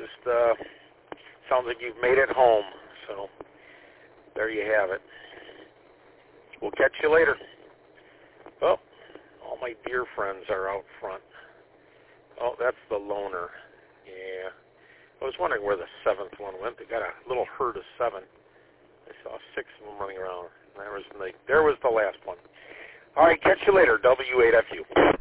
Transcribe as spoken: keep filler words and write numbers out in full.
just uh, sounds like you've made it home. So there you have it. We'll catch you later. Oh, all my deer friends are out front. Oh, that's the loner. Yeah. I was wondering where the seventh one went. They got a little herd of seven. I saw six of them running around. There was the, there was the last one. All right, catch you later, W eight F U.